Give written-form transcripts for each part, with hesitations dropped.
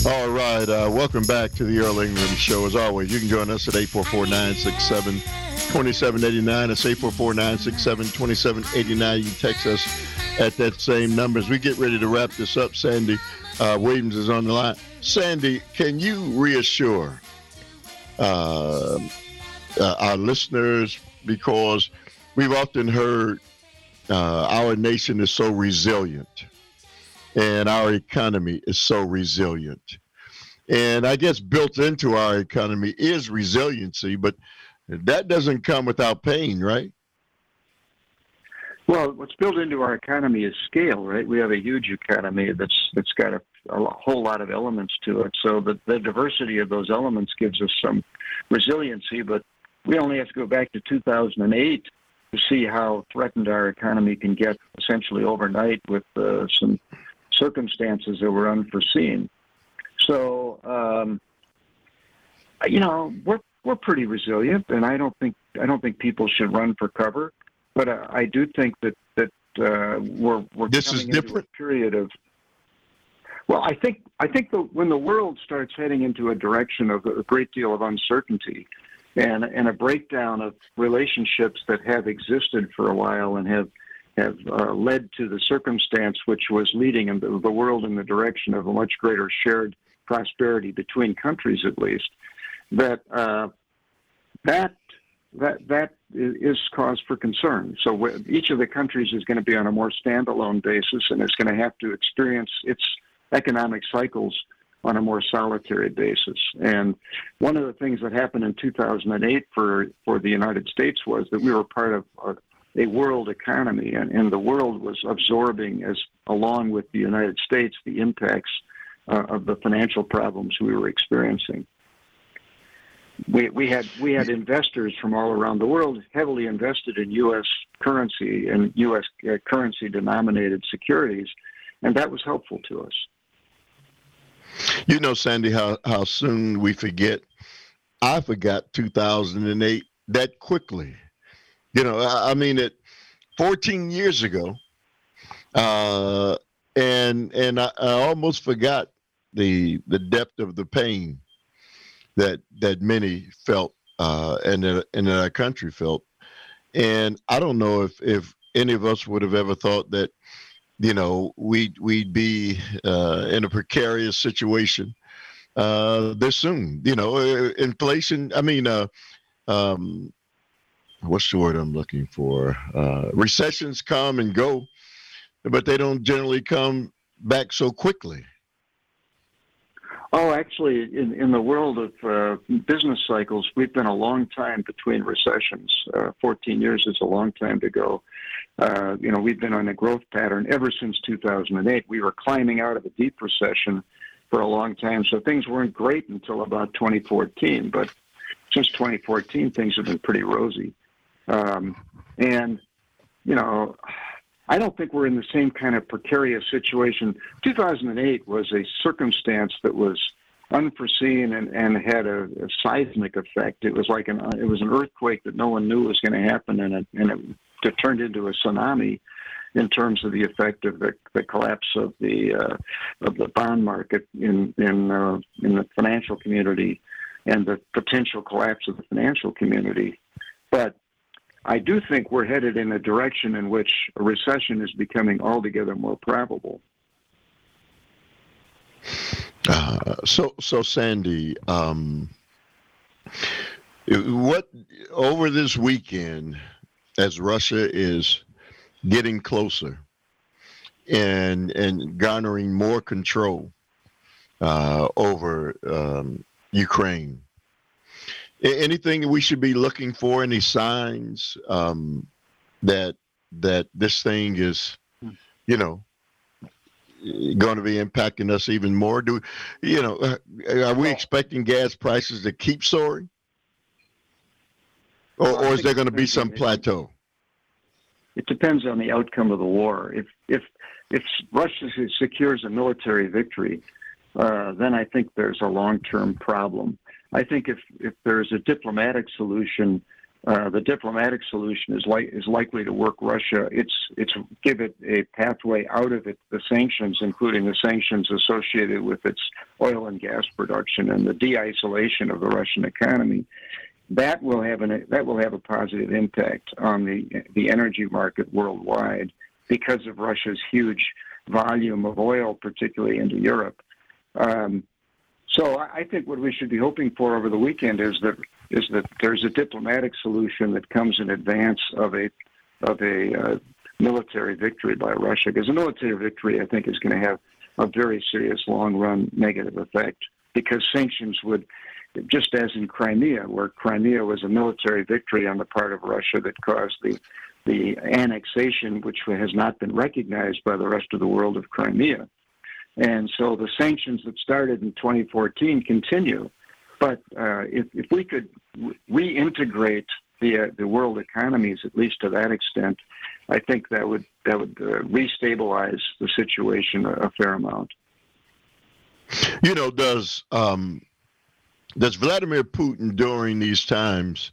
All right, welcome back to the Earl Ingram Show. As always, you can join us at 844-967-2789. It's 844-967-2789. You can text us at that same number. As we get ready to wrap this up, Sandy Williams is on the line. Sandy, can you reassure our listeners, because we've often heard our nation is so resilient and our economy is so resilient. And I guess built into our economy is resiliency, but that doesn't come without pain, right? Well, what's built into our economy is scale, right? We have a huge economy that's got a whole lot of elements to it. So the diversity of those elements gives us some resiliency, but we only have to go back to 2008 to see how threatened our economy can get essentially overnight with some circumstances that were unforeseen. So, we're pretty resilient, and I don't think people should run for cover. But I do think that we're this coming is into different. a period of. Well, I think when the world starts heading into a direction of a great deal of uncertainty, and a breakdown of relationships that have existed for a while and have led to the circumstance which was leading the world in the direction of a much greater shared prosperity between countries, at least, that is cause for concern. So each of the countries is going to be on a more standalone basis, and it's going to have to experience its economic cycles on a more solitary basis. And one of the things that happened in 2008 for the United States was that we were part of a world economy, and the world was absorbing, along with the United States, the impacts of the financial problems we were experiencing. We had investors from all around the world heavily invested in U.S. currency and U.S. currency-denominated securities, and that was helpful to us. You know, Sandy, how soon we forget. I forgot 2008 that quickly. You know, I mean, 14 years ago, and I almost forgot the depth of the pain that many felt and that our country felt. And I don't know if any of us would have ever thought that, you know, we'd be in a precarious situation this soon. You know, inflation. I mean, what's the word I'm looking for? Recessions come and go, but they don't generally come back so quickly. Oh, actually, in the world of business cycles, we've been a long time between recessions. 14 years is a long time to go. We've been on a growth pattern ever since 2008. We were climbing out of a deep recession for a long time, so things weren't great until about 2014. But since 2014, things have been pretty rosy. I don't think we're in the same kind of precarious situation. 2008 was a circumstance that was unforeseen and had a seismic effect. It was like an earthquake that no one knew was going to happen, and it turned into a tsunami in terms of the effect of the collapse of the bond market in the financial community and the potential collapse of the financial community. But I do think we're headed in a direction in which a recession is becoming altogether more probable. So Sandy, what over this weekend, as Russia is getting closer and garnering more control over Ukraine, anything we should be looking for? Any signs that this thing is, going to be impacting us even more? Are we expecting gas prices to keep soaring, or is there going to be some plateau? It depends on the outcome of the war. If Russia secures a military victory, then I think there's a long-term problem. I think if there's a diplomatic solution the diplomatic solution is likely to work Russia. It's give it a pathway out of the sanctions, including the sanctions associated with its oil and gas production and the de-isolation of the Russian economy. That will have a positive impact on the energy market worldwide because of Russia's huge volume of oil, particularly into Europe. So I think what we should be hoping for over the weekend is that there's a diplomatic solution that comes in advance of a military victory by Russia, because a military victory, I think, is going to have a very serious long-run negative effect, because sanctions would, just as in Crimea, where Crimea was a military victory on the part of Russia that caused the annexation, which has not been recognized by the rest of the world, of Crimea. And so the sanctions that started in 2014 continue. But if we could reintegrate the world economies, at least to that extent, I think that would restabilize the situation a fair amount. You know, does Vladimir Putin during these times,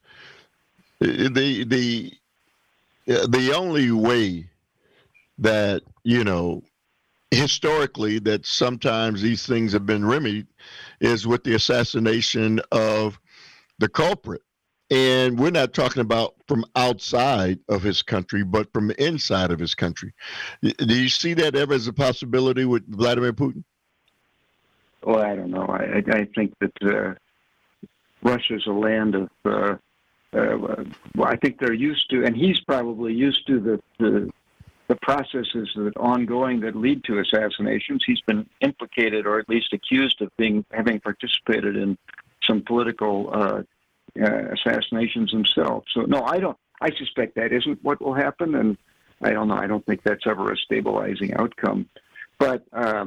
the only way that, you know, historically, that sometimes these things have been remedied is with the assassination of the culprit. And we're not talking about from outside of his country, but from inside of his country. Do you see that ever as a possibility with Vladimir Putin? Well, I don't know. I think that Russia's a land of, I think they're used to, and he's probably used to the processes that ongoing that lead to assassinations. He's been implicated, or at least accused of having participated in some political assassinations himself. So no, I suspect that isn't what will happen, and I don't know. I don't think that's ever a stabilizing outcome. But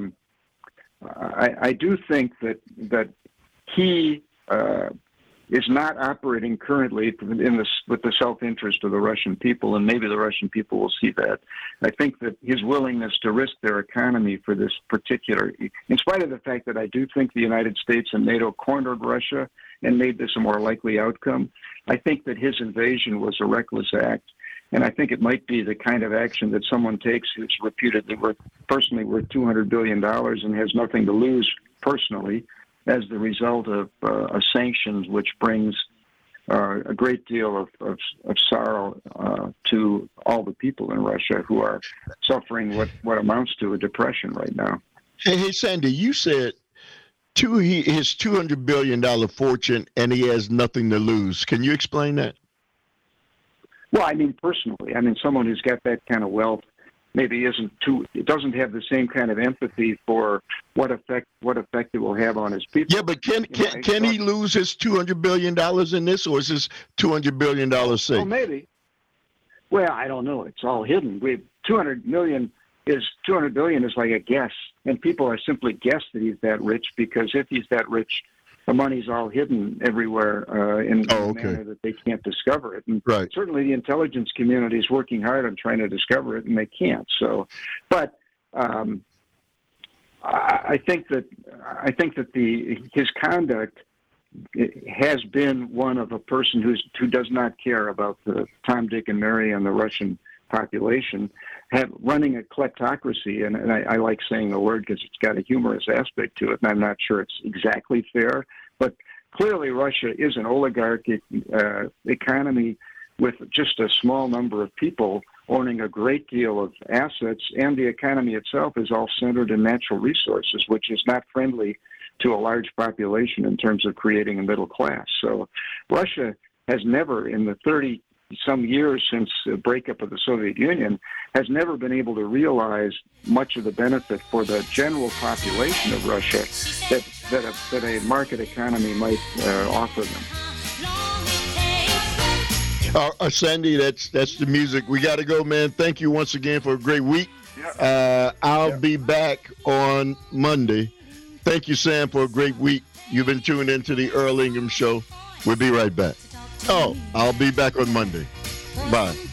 I do think that he is not operating currently with the self-interest of the Russian people, and maybe the Russian people will see that. I think that his willingness to risk their economy for this particular, in spite of the fact that I do think the United States and NATO cornered Russia and made this a more likely outcome, I think that his invasion was a reckless act. And I think it might be the kind of action that someone takes who's reputedly personally worth $200 billion and has nothing to lose personally, as the result of sanctions, which brings a great deal of sorrow to all the people in Russia who are suffering what amounts to a depression right now. Hey, Sandy, you said his $200 billion fortune, and he has nothing to lose. Can you explain that? Well, I mean, personally, someone who's got that kind of wealth maybe it doesn't have the same kind of empathy for what effect it will have on his people. Yeah, but can he lose his $200 billion in this, or is his $200 billion safe? Well, maybe. Well, I don't know. It's all hidden. $200 billion is like a guess, and people are simply guess that he's that rich, because if he's that rich, the money's all hidden everywhere in a manner that they can't discover it. And right. Certainly the intelligence community is working hard on trying to discover it, and they can't. So, but I think that his conduct has been one of a person who does not care about the Tom, Dick, and Mary and the Russian population, running a kleptocracy, and I like saying the word because it's got a humorous aspect to it, and I'm not sure it's exactly fair, but clearly Russia is an oligarchic economy with just a small number of people owning a great deal of assets, and the economy itself is all centered in natural resources, which is not friendly to a large population in terms of creating a middle class. So Russia has never, in the 30-some years since the breakup of the Soviet Union, has never been able to realize much of the benefit for the general population of Russia that a market economy might offer them. Sandy, that's the music. We got to go, man. Thank you once again for a great week. I'll be back on Monday. Thank you, Sam, for a great week. You've been tuned into the Earl Ingham Show. We'll be right back. I'll be back on Monday. Bye.